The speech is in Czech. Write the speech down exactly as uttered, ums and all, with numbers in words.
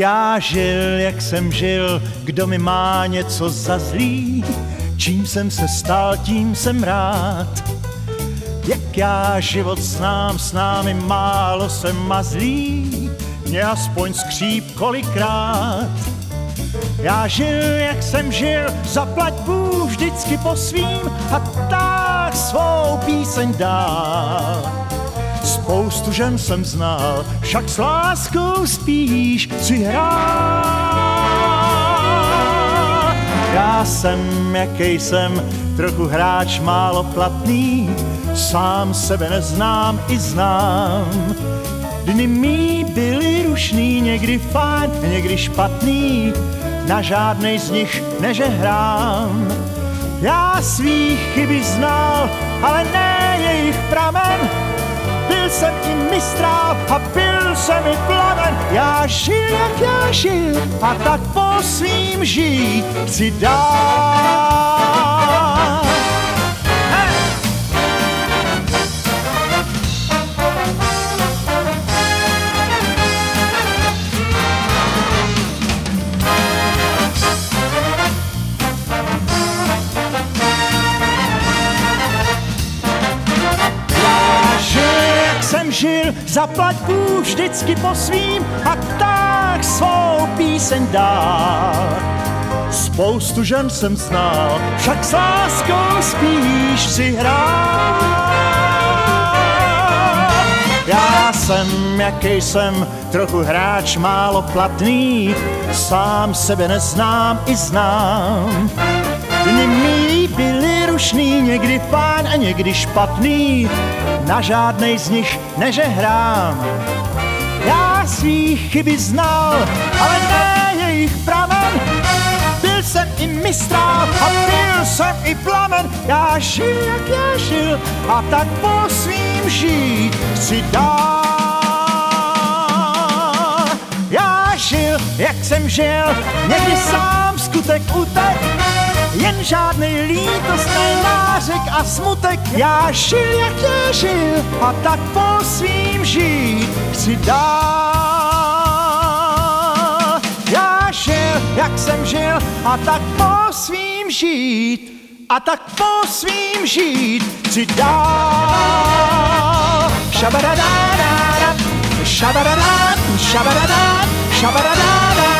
já žil, jak jsem žil, kdo mi má něco za zlý, čím jsem se stal, tím jsem rád. Jak já život znám, s námi málo jsem mazlý, mě aspoň skříp kolikrát. Já žil, jak jsem žil, zaplať Bůh vždycky po svým a tak svou píseň dál. Spoustu žen jsem znal, však s láskou spíš si hrál. Já jsem, jaký jsem, trochu hráč málo platný, sám sebe neznám i znám. Dny mý byly rušný, někdy fajn, někdy špatný, na žádnej z nich nežehrám. Já svých chyby znal, ale ne jejich pramen, byl jsem i mistrál a byl jsem i plamen. Já žil, jak já žil, a tak po svým žít chci dál. Hey! Žil, zaplať Bůh vždycky po svým a tak svou píseň dál. Spoustu žen jsem znal, však s láskou spíš si hrál. Já jsem, jaký jsem, trochu hráč málo platný, sám sebe neznám i znám. Dny mý byly rušný, někdy fajn a někdy špatný, na žádnej z nich nežehrám. Já svých chyby znal, ale ne jejich pramen, byl jsem i mistrál a byl jsem i plamen. Já žil, jak já žil, a tak po svým žít chci dál. Já žil, jak jsem žil, někdy sám skutek utek, jen žádnej lítostnej nářek a smutek. Já žil, jak já žil, a tak po svým žít chci dál. Já žil, jak jsem žil, a tak po svým žít, a tak po svým žít chci dál. Šabadadadada, šabadadada, šabadadada, šabadadada.